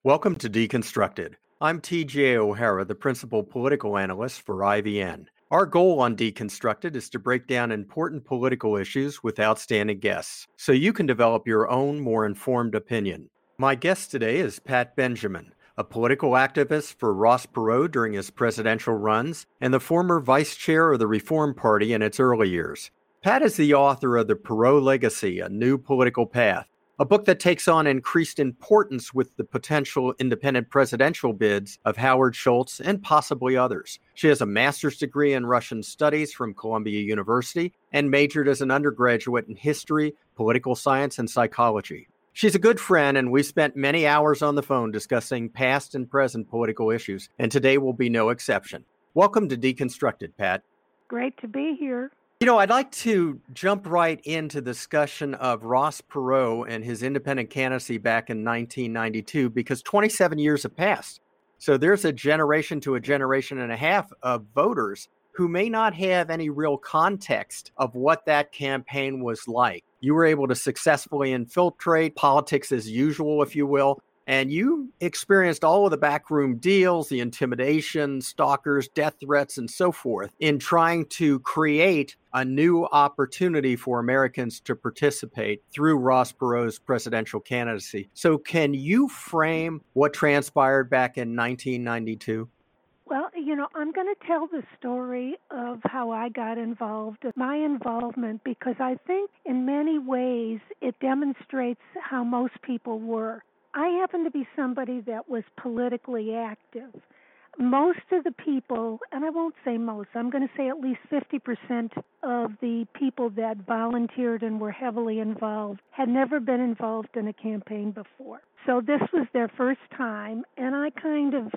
Welcome to Deconstructed. I'm TJ O'Hara, the principal political analyst for IVN. Our goal on Deconstructed is to break down important political issues with outstanding guests, so you can develop your own more informed opinion. My guest today is Pat Benjamin, a political activist for Ross Perot during his presidential runs and the former vice chair of the Reform Party in its early years. Pat is the author of The Perot Legacy, A New Political Path, a book that takes on increased importance with the potential independent presidential bids of Howard Schultz and possibly others. She has a master's degree in Russian studies from Columbia University and majored as an undergraduate in history, political science, and psychology. She's a good friend, and we spent many hours on the phone discussing past and present political issues, and today will be no exception. Welcome to Deconstructed, Pat. Great to be here. I'd like to jump right into discussion of Ross Perot and his independent candidacy back in 1992 because 27 years have passed. So there's a generation to a generation and a half of voters who may not have any real context of what that campaign was like. You were able to successfully infiltrate politics as usual, if you will, and you experienced all of the backroom deals, the intimidation, stalkers, death threats, and so forth in trying to create a new opportunity for Americans to participate through Ross Perot's presidential candidacy. So can you frame what transpired back in 1992? Well, I'm going to tell the story of how I got involved, my involvement, because I think in many ways it demonstrates how most people were. I happen to be somebody that was politically active. Most of the people, and I won't say most, I'm going to say at least 50% of the people that volunteered and were heavily involved had never been involved in a campaign before. So this was their first time, and I kind of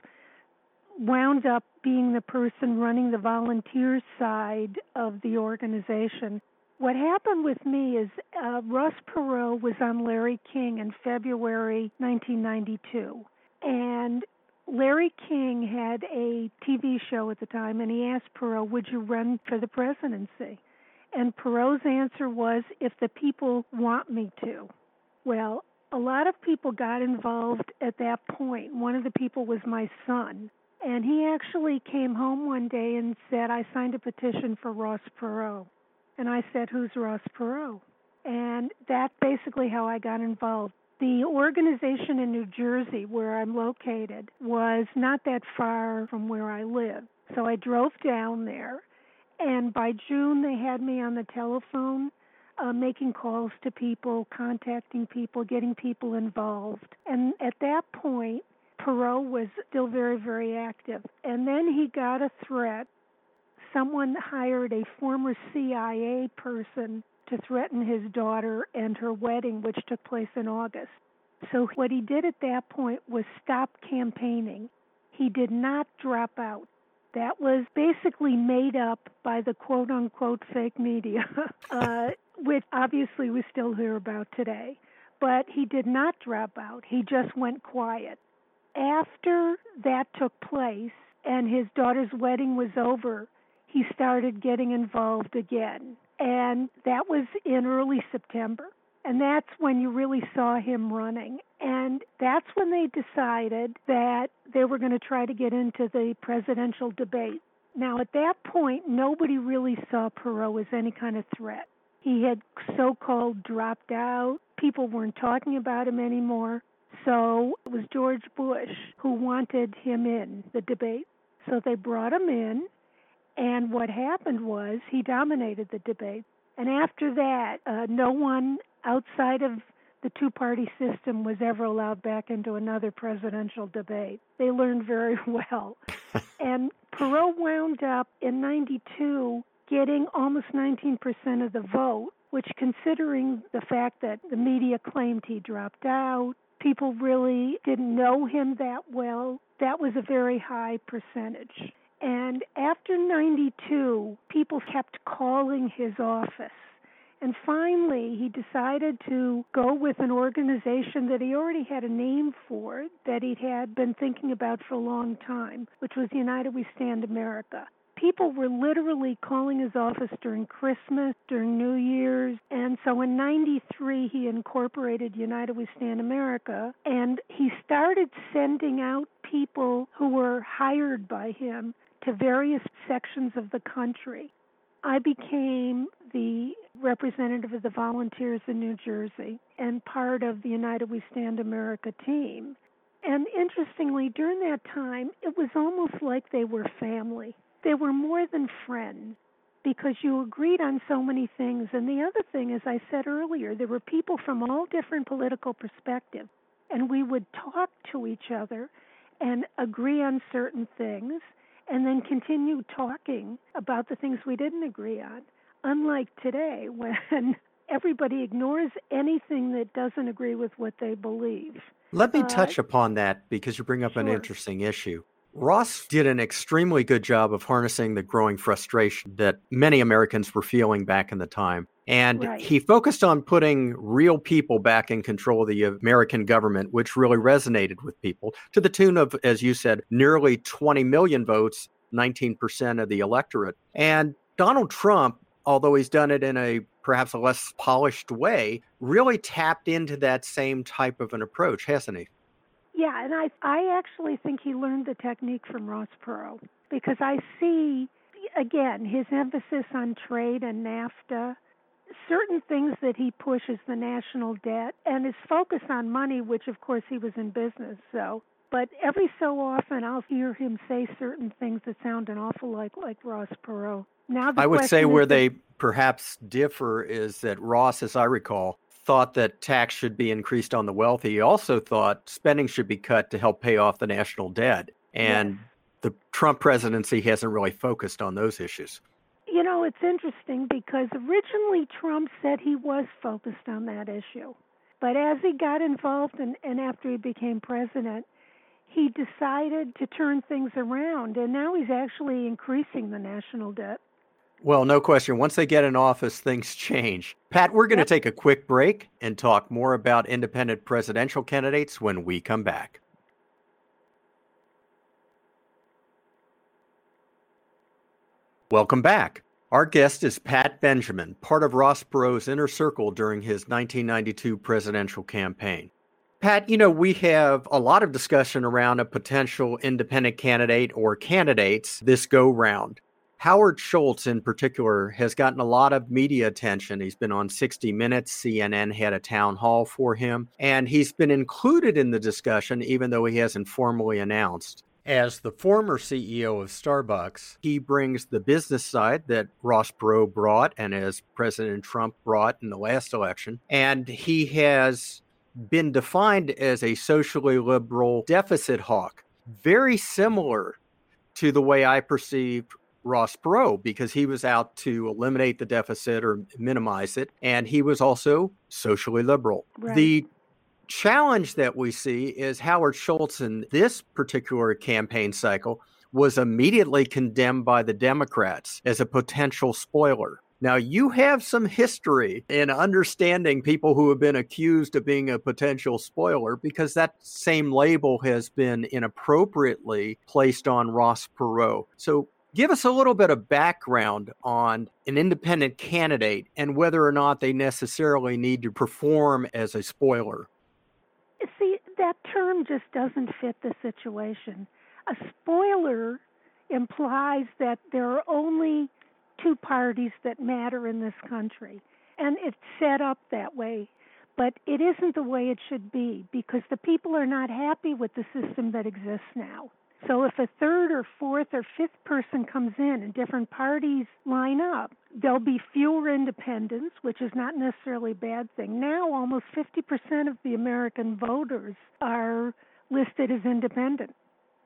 wound up being the person running the volunteer side of the organization. What happened with me is Ross Perot was on Larry King in February 1992, and Larry King had a TV show at the time, and he asked Perot, would you run for the presidency? And Perot's answer was, if the people want me to. Well, a lot of people got involved at that point. One of the people was my son, and he actually came home one day and said, I signed a petition for Ross Perot. And I said, who's Ross Perot? And that's basically how I got involved. The organization in New Jersey, where I'm located, was not that far from where I live. So I drove down there, and by June they had me on the telephone, making calls to people, contacting people, getting people involved. And at that point, Perot was still very, very active. And then he got a threat. Someone hired a former CIA person to threaten his daughter and her wedding, which took place in August. So what he did at that point was stop campaigning. He did not drop out. That was basically made up by the quote-unquote fake media, which obviously we still hear about today. But he did not drop out. He just went quiet. After that took place and his daughter's wedding was over, he started getting involved again. And that was in early September. And that's when you really saw him running. And that's when they decided that they were going to try to get into the presidential debate. Now, at that point, nobody really saw Perot as any kind of threat. He had so-called dropped out. People weren't talking about him anymore. So it was George Bush who wanted him in the debate. So they brought him in. And what happened was he dominated the debate. And after that, no one outside of the two-party system was ever allowed back into another presidential debate. They learned very well. And Perot wound up in 92 getting almost 19% of the vote, which, considering the fact that the media claimed he dropped out, people really didn't know him that well, that was a very high percentage. And after 92, people kept calling his office. And finally, he decided to go with an organization that he already had a name for, that he had been thinking about for a long time, which was United We Stand America. people were literally calling his office during Christmas, during New Year's. And so in 93, he incorporated United We Stand America, and he started sending out people who were hired by him to various sections of the country. I became the representative of the volunteers in New Jersey and part of the United We Stand America team. And interestingly, during that time, it was almost like they were family. They were more than friends because you agreed on so many things. And the other thing, as I said earlier, there were people from all different political perspectives, and we would talk to each other and agree on certain things and then continue talking about the things we didn't agree on. Unlike today, when everybody ignores anything that doesn't agree with what they believe. Let me touch upon that because you bring up an Sure. interesting issue. Ross did an extremely good job of harnessing the growing frustration that many Americans were feeling back in the time. And Right. he focused on putting real people back in control of the American government, which really resonated with people to the tune of, as you said, nearly 20 million votes, 19% of the electorate. And Donald Trump, although he's done it in a perhaps a less polished way, really tapped into that same type of an approach, hasn't he? Yeah, and I actually think he learned the technique from Ross Perot because I see, again, his emphasis on trade and NAFTA, certain things that he pushes, the national debt, and his focus on money, which of course he was in business, so. But every so often I'll hear him say certain things that sound an awful lot like Ross Perot. Now I would say question where is they perhaps differ is that Ross, as I recall, thought that tax should be increased on the wealthy. He also thought spending should be cut to help pay off the national debt. And Yes. the Trump presidency hasn't really focused on those issues. You know, it's interesting because originally Trump said he was focused on that issue. But as he got involved and after he became president, he decided to turn things around. And now he's actually increasing the national debt. Well, no question. Once they get in office, things change. Pat, we're going to Yep. take a quick break and talk more about independent presidential candidates when we come back. Welcome back. Our guest is Pat Benjamin, part of Ross Perot's inner circle during his 1992 presidential campaign. Pat, we have a lot of discussion around a potential independent candidate or candidates this go round. Howard Schultz, in particular, has gotten a lot of media attention. He's been on 60 Minutes. CNN had a town hall for him, and he's been included in the discussion, even though he hasn't formally announced. As the former CEO of Starbucks, he brings the business side that Ross Perot brought and as President Trump brought in the last election. And he has been defined as a socially liberal deficit hawk, very similar to the way I perceived Ross Perot, because he was out to eliminate the deficit or minimize it. And he was also socially liberal. Right. The challenge that we see is Howard Schultz in this particular campaign cycle was immediately condemned by the Democrats as a potential spoiler. Now, you have some history in understanding people who have been accused of being a potential spoiler because that same label has been inappropriately placed on Ross Perot. So give us a little bit of background on an independent candidate and whether or not they necessarily need to perform as a spoiler. See, that term just doesn't fit the situation. A spoiler implies that there are only two parties that matter in this country, and it's set up that way. But it isn't the way it should be because the people are not happy with the system that exists now. So if a third or fourth or fifth person comes in and different parties line up, there'll be fewer independents, which is not necessarily a bad thing. Now almost 50% of the American voters are listed as independent.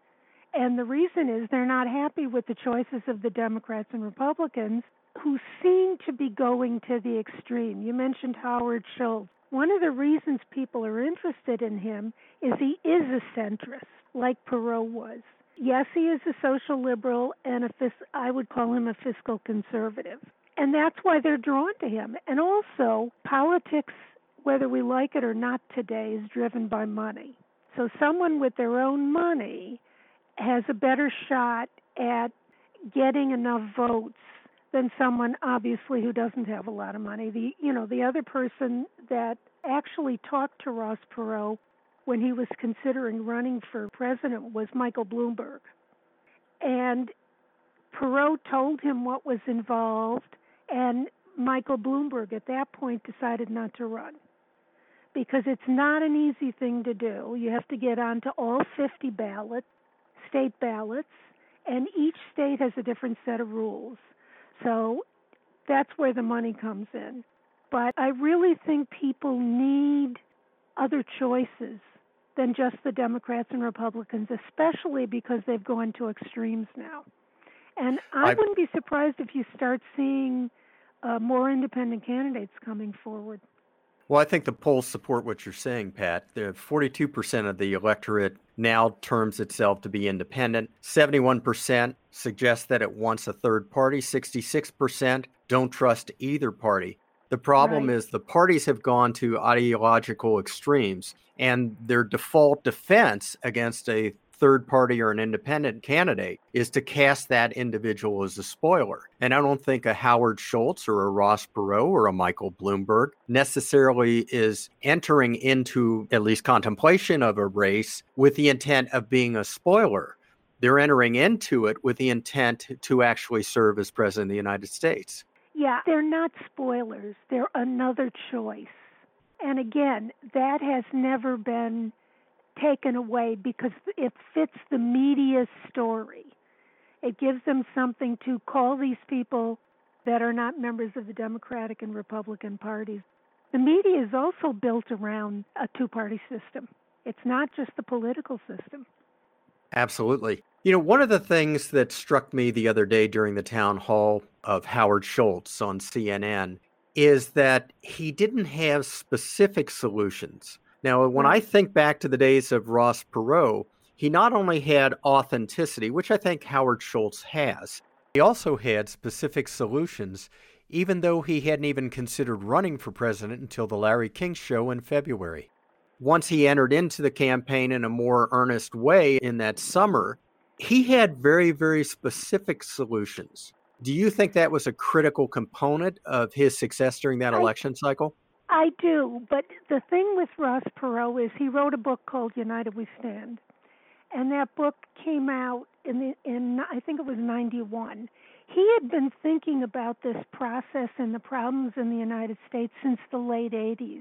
And the reason is they're not happy with the choices of the Democrats and Republicans who seem to be going to the extreme. You mentioned Howard Schultz. One of the reasons people are interested in him is he is a centrist, like Perot was. Yes, he is a social liberal, and I would call him a fiscal conservative. And that's why they're drawn to him. And also, politics, whether we like it or not today, is driven by money. So someone with their own money has a better shot at getting enough votes than someone obviously who doesn't have a lot of money. The other person that actually talked to Ross Perot when he was considering running for president was Michael Bloomberg. And Perot told him what was involved, and Michael Bloomberg at that point decided not to run because it's not an easy thing to do. You have to get onto all 50 state ballots, and each state has a different set of rules. So that's where the money comes in. But I really think people need other choices than just the Democrats and Republicans, especially because they've gone to extremes now. And I wouldn't be surprised if you start seeing more independent candidates coming forward. Well, I think the polls support what you're saying, Pat. 42% of the electorate now terms itself to be independent. 71% suggests that it wants a third party. 66% don't trust either party. The problem is the parties have gone to ideological extremes, and their default defense against a third party or an independent candidate is to cast that individual as a spoiler. And I don't think a Howard Schultz or a Ross Perot or a Michael Bloomberg necessarily is entering into at least contemplation of a race with the intent of being a spoiler. They're entering into it with the intent to actually serve as president of the United States. Yeah, they're not spoilers. They're another choice. And again, that has never been taken away because it fits the media's story. It gives them something to call these people that are not members of the Democratic and Republican parties. The media is also built around a two-party system. It's not just the political system. Absolutely. You know, one of the things that struck me the other day during the town hall of Howard Schultz on CNN is that he didn't have specific solutions. Now, when I think back to the days of Ross Perot, he not only had authenticity, which I think Howard Schultz has, he also had specific solutions, even though he hadn't even considered running for president until the Larry King show in February. Once he entered into the campaign in a more earnest way in that summer, he had very, very specific solutions. Do you think that was a critical component of his success during that election cycle? I do, but the thing with Ross Perot is he wrote a book called United We Stand, and that book came out in I think it was 91. He had been thinking about this process and the problems in the United States since the late 80s.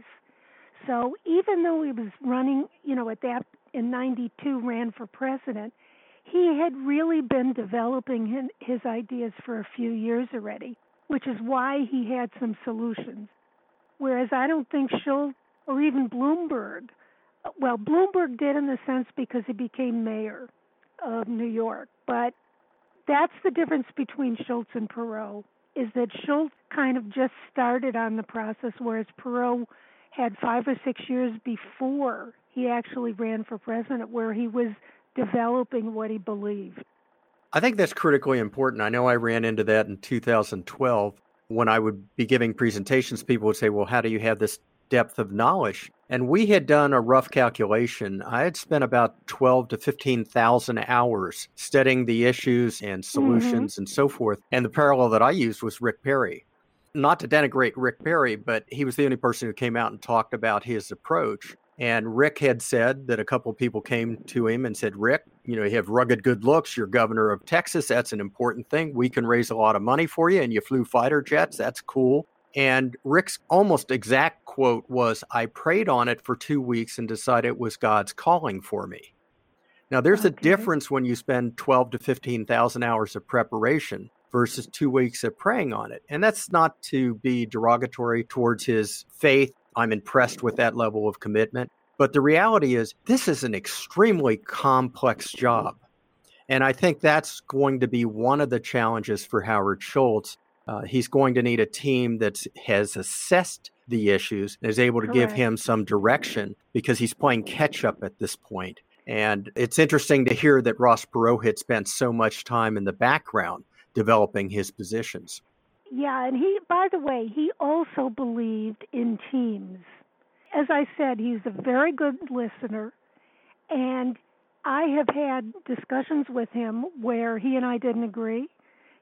So even though he was running, at that in 92 ran for president, he had really been developing his ideas for a few years already, which is why he had some solutions. Whereas I don't think Schultz or even Bloomberg, well, Bloomberg did in the sense because he became mayor of New York. But that's the difference between Schultz and Perot, is that Schultz kind of just started on the process, whereas Perot had 5 or 6 years before he actually ran for president, where he was developing what he believed. I think that's critically important. I know I ran into that in 2012. When I would be giving presentations, people would say, well, how do you have this depth of knowledge? And we had done a rough calculation. I had spent about 12 to 15,000 hours studying the issues and solutions and so forth. And the parallel that I used was Rick Perry. Not to denigrate Rick Perry, but he was the only person who came out and talked about his approach. And Rick had said that a couple of people came to him and said, Rick, you have rugged good looks. You're governor of Texas. That's an important thing. We can raise a lot of money for you. And you flew fighter jets. That's cool. And Rick's almost exact quote was, I prayed on it for 2 weeks and decided it was God's calling for me. Now, there's a difference when you spend 12 to 15,000 hours of preparation versus 2 weeks of praying on it. And that's not to be derogatory towards his faith. I'm impressed with that level of commitment. But the reality is, this is an extremely complex job. And I think that's going to be one of the challenges for Howard Schultz. He's going to need a team that has assessed the issues and is able to give him some direction, because he's playing catch up at this point. And it's interesting to hear that Ross Perot had spent so much time in the background developing his positions. Yeah, and by the way, he also believed in teams. As I said, he's a very good listener, and I have had discussions with him where he and I didn't agree,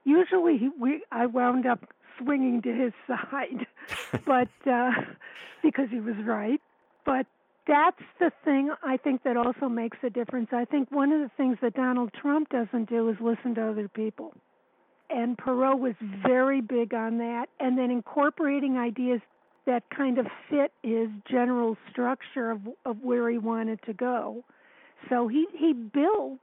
Usually I wound up swinging to his side, but because he was right. But that's the thing I think that also makes a difference. I think one of the things that Donald Trump doesn't do is listen to other people. And Perot was very big on that, and then incorporating ideas that kind of fit his general structure of where he wanted to go. So he built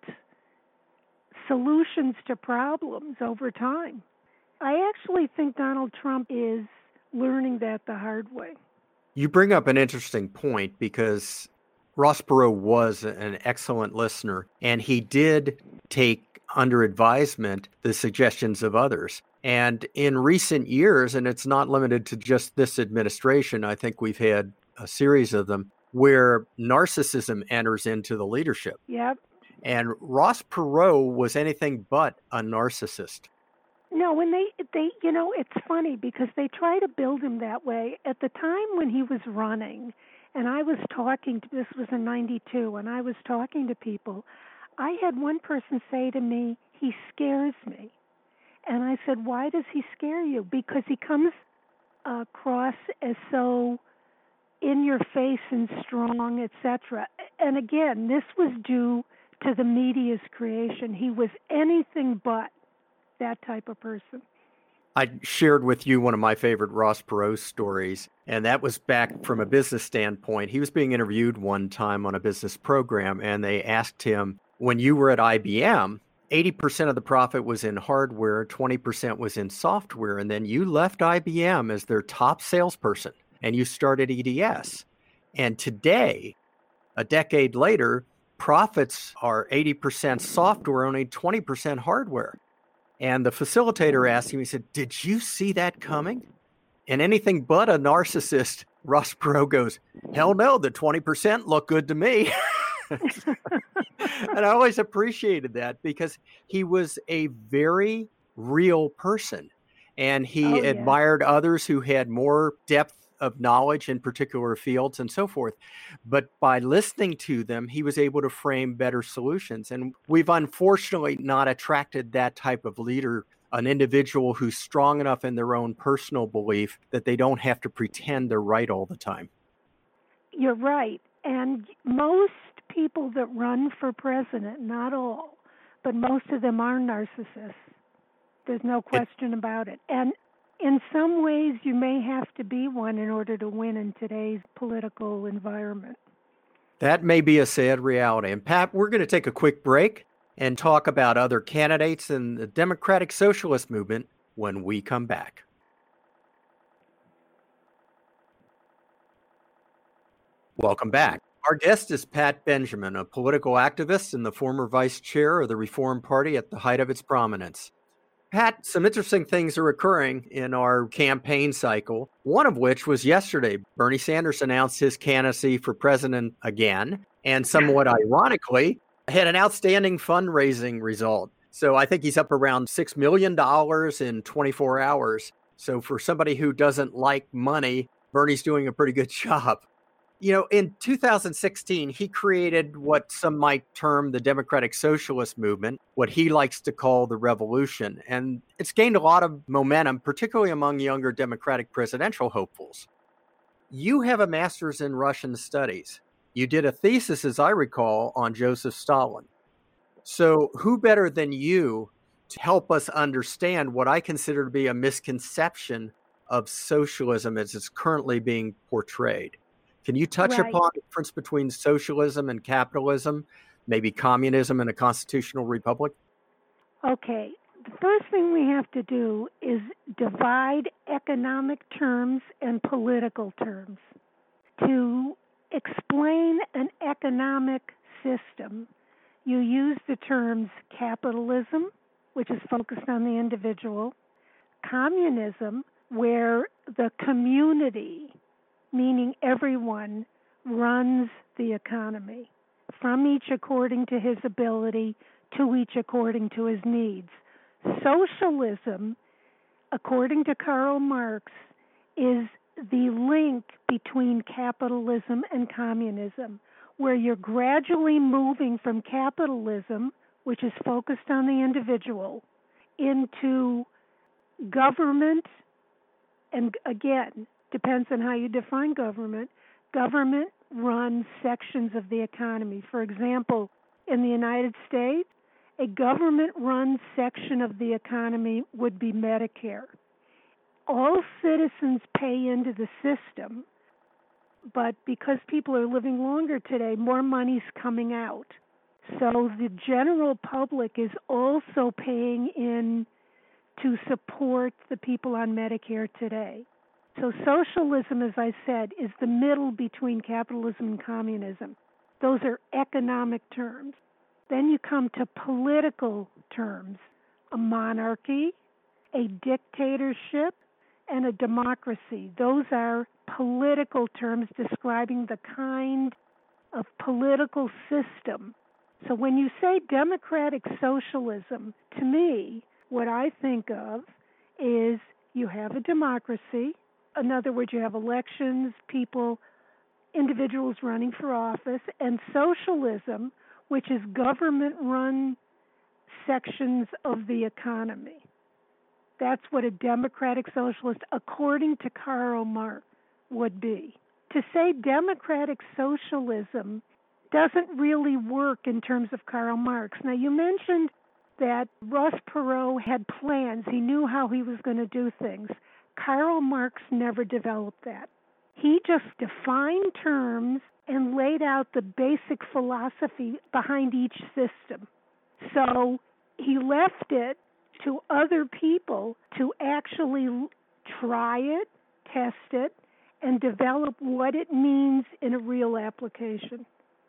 solutions to problems over time. I actually think Donald Trump is learning that the hard way. You bring up an interesting point because Ross Perot was an excellent listener, and he did take under advisement the suggestions of others. And in recent years, and it's not limited to just this administration, I think we've had a series of them where narcissism enters into the leadership. Yep. And Ross Perot was anything but a narcissist. No, when they it's funny because they try to build him that way. At the time when he was running, and I was talking to, this was in 92, and I was talking to people, I had one person say to me, he scares me. And I said, why does he scare you? Because he comes across as so in your face and strong, etc. And again, this was due to the media's creation. He was anything but that type of person. I shared with you one of my favorite Ross Perot stories, and that was back from a business standpoint. He was being interviewed one time on a business program, and they asked him, when you were at IBM, 80% of the profit was in hardware, 20% was in software, and then you left IBM as their top salesperson, and you started EDS. And today, a decade later, profits are 80% software, only 20% hardware. And the facilitator asked him, he said, did you see that coming? And anything but a narcissist, Ross Perot goes, hell no, the 20% look good to me. And I always appreciated that because he was a very real person. And he admired others who had more depth of knowledge in particular fields and so forth. But by listening to them, he was able to frame better solutions. And we've unfortunately not attracted that type of leader, an individual who's strong enough in their own personal belief that they don't have to pretend they're right all the time. You're right. And most people that run for president, not all, but most of them are narcissists. There's no question about it. And in some ways, you may have to be one in order to win in today's political environment. That may be a sad reality. And Pat, we're going to take a quick break and talk about other candidates in the Democratic Socialist movement when we come back. Welcome back. Our guest is Pat Benjamin, a political activist and the former vice chair of the Reform Party at the height of its prominence. Pat, some interesting things are occurring in our campaign cycle, one of which was yesterday. Bernie Sanders announced his candidacy for president again, and somewhat ironically, had an outstanding fundraising result. So I think he's up around $6 million in 24 hours. So for somebody who doesn't like money, Bernie's doing a pretty good job. You know, in 2016, he created what some might term the Democratic Socialist movement, what he likes to call the revolution. And it's gained a lot of momentum, particularly among younger Democratic presidential hopefuls. You have a master's in Russian studies. You did a thesis, as I recall, on Joseph Stalin. So who better than you to help us understand what I consider to be a misconception of socialism as it's currently being portrayed? Can you touch upon the difference between socialism and capitalism, maybe communism and a constitutional republic? Okay. The first thing we have to do is divide economic terms and political terms. To explain an economic system, you use the terms capitalism, which is focused on the individual, communism, where the community, meaning everyone, runs the economy, from each according to his ability, to each according to his needs. Socialism, according to Karl Marx, is the link between capitalism and communism, where you're gradually moving from capitalism, which is focused on the individual, into government, and again, depends on how you define government, government-run sections of the economy. For example, in the United States, a government-run section of the economy would be Medicare. All citizens pay into the system, but because people are living longer today, more money's coming out. So the general public is also paying in to support the people on Medicare today. So socialism, as I said, is the middle between capitalism and communism. Those are economic terms. Then you come to political terms: a monarchy, a dictatorship, and a democracy. Those are political terms describing the kind of political system. So when you say democratic socialism, to me, what I think of is you have a democracy. In other words, you have elections, people, individuals running for office, and socialism, which is government-run sections of the economy. That's what a democratic socialist, according to Karl Marx, would be. To say democratic socialism doesn't really work in terms of Karl Marx. Now, you mentioned that Ross Perot had plans. He knew how he was going to do things. Karl Marx never developed that. He just defined terms and laid out the basic philosophy behind each system. So he left it to other people to actually try it, test it, and develop what it means in a real application.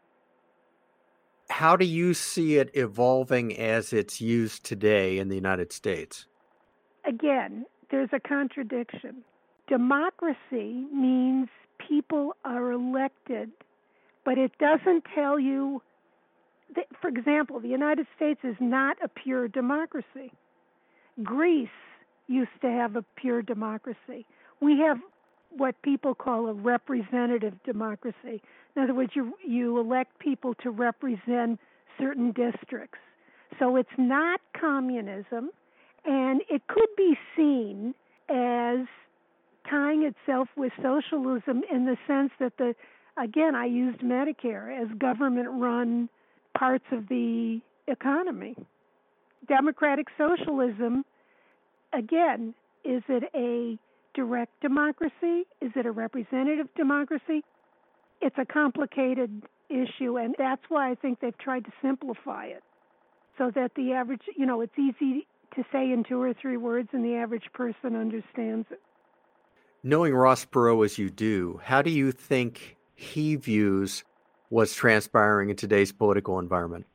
How do you see it evolving as it's used today in the United States? Again, there's a contradiction. Democracy means people are elected, but it doesn't tell you that, for example, the United States is not a pure democracy. Greece used to have a pure democracy. We have what people call a representative democracy. In other words, you elect people to represent certain districts. So it's not communism, and it could be seen as tying itself with socialism in the sense that again, I used Medicare as government-run parts of the economy. Democratic socialism, again, is it a direct democracy? Is it a representative democracy? It's a complicated issue, and that's why I think they've tried to simplify it so that the average, it's easy to say in 2 or 3 words and the average person understands it. Knowing Ross Perot as you do, how do you think he views what's transpiring in today's political environment?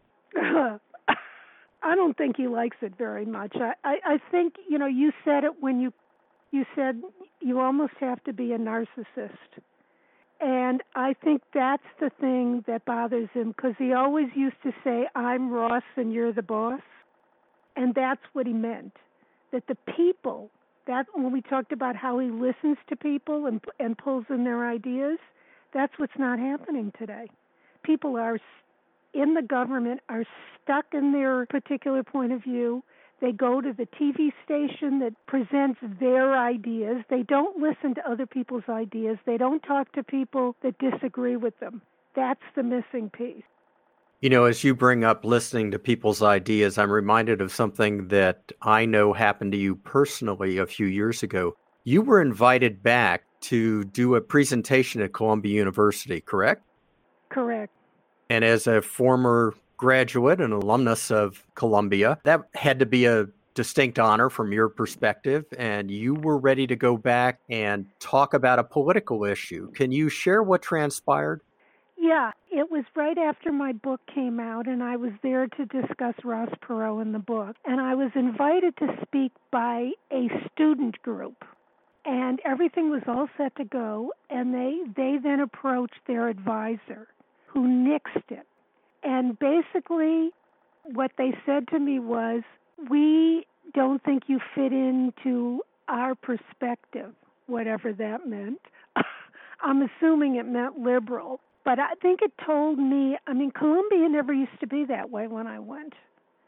I don't think he likes it very much. I think, you said it when you said you almost have to be a narcissist. And I think that's the thing that bothers him, because he always used to say, I'm Ross and you're the boss. And that's what he meant, that the people, that when we talked about how he listens to people and pulls in their ideas, that's what's not happening today. People in the government are stuck in their particular point of view. They go to the TV station that presents their ideas. They don't listen to other people's ideas. They don't talk to people that disagree with them. That's the missing piece. As you bring up listening to people's ideas, I'm reminded of something that I know happened to you personally a few years ago. You were invited back to do a presentation at Columbia University, correct? Correct. And as a former graduate and alumnus of Columbia, that had to be a distinct honor from your perspective, and you were ready to go back and talk about a political issue. Can you share what transpired? Yeah, it was right after my book came out, and I was there to discuss Ross Perot in the book. And I was invited to speak by a student group. And everything was all set to go, and they then approached their advisor, who nixed it. And basically, what they said to me was, we don't think you fit into our perspective, whatever that meant. I'm assuming it meant liberal. But I think it told me, Columbia never used to be that way when I went.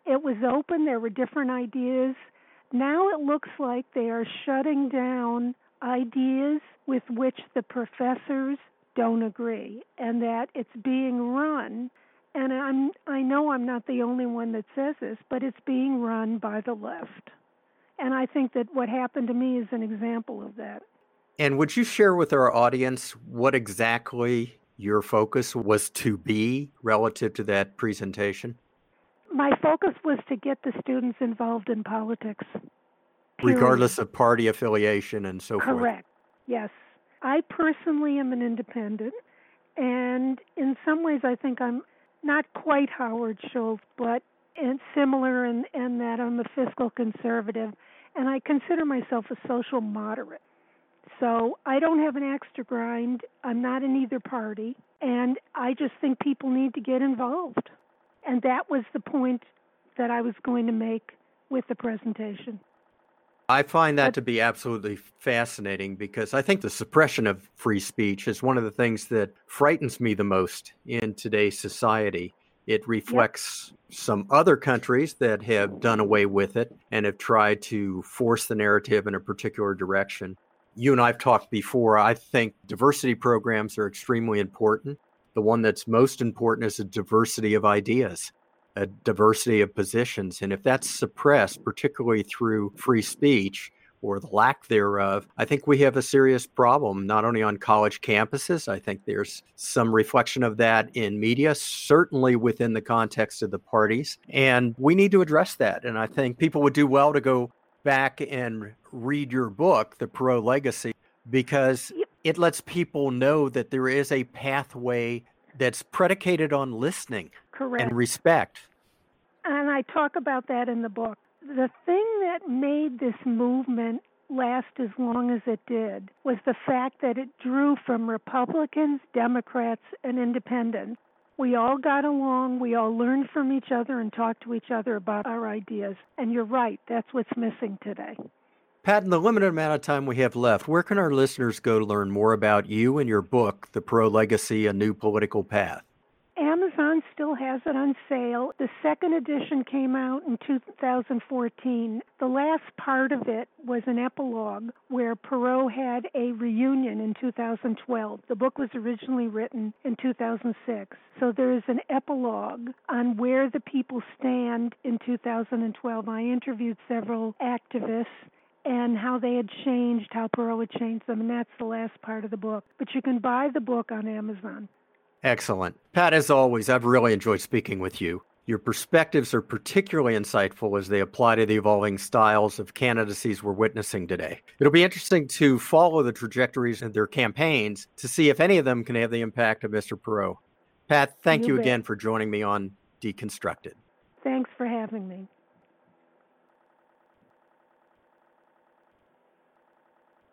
It was open, there were different ideas. Now it looks like they are shutting down ideas with which the professors don't agree, and that it's being run, and I know I'm not the only one that says this, but it's being run by the left. And I think that what happened to me is an example of that. And would you share with our audience what exactly your focus was to be relative to that presentation? My focus was to get the students involved in politics. Period. Regardless of party affiliation and so forth. Correct. Yes. I personally am an independent, and in some ways I think I'm not quite Howard Schultz, but similar in that I'm a fiscal conservative, and I consider myself a social moderate. So I don't have an axe to grind. I'm not in either party, and I just think people need to get involved. And that was the point that I was going to make with the presentation. I find that to be absolutely fascinating because I think the suppression of free speech is one of the things that frightens me the most in today's society. It reflects some other countries that have done away with it and have tried to force the narrative in a particular direction. You and I have talked before. I think diversity programs are extremely important. The one that's most important is a diversity of ideas, a diversity of positions. And if that's suppressed, particularly through free speech or the lack thereof, I think we have a serious problem, not only on college campuses. I think there's some reflection of that in media, certainly within the context of the parties. And we need to address that. And I think people would do well to go back and read your book, The Perot Legacy, because it lets people know that there is a pathway that's predicated on listening. Correct. And respect. And I talk about that in the book. The thing that made this movement last as long as it did was the fact that it drew from Republicans, Democrats, and independents. We all got along, we all learned from each other and talked to each other about our ideas. And you're right, that's what's missing today. Pat, in the limited amount of time we have left, where can our listeners go to learn more about you and your book, The Perot Legacy, A New Political Path? Amazon still has it on sale. The second edition came out in 2014. The last part of it was an epilogue where Perot had a reunion in 2012. The book was originally written in 2006. So there is an epilogue on where the people stand in 2012. I interviewed several activists and how they had changed, how Perot had changed them, and that's the last part of the book. But you can buy the book on Amazon. Excellent. Pat, as always, I've really enjoyed speaking with you. Your perspectives are particularly insightful as they apply to the evolving styles of candidacies we're witnessing today. It'll be interesting to follow the trajectories of their campaigns to see if any of them can have the impact of Mr. Perot. Pat, thank you again for joining me on Deconstructed. Thanks for having me.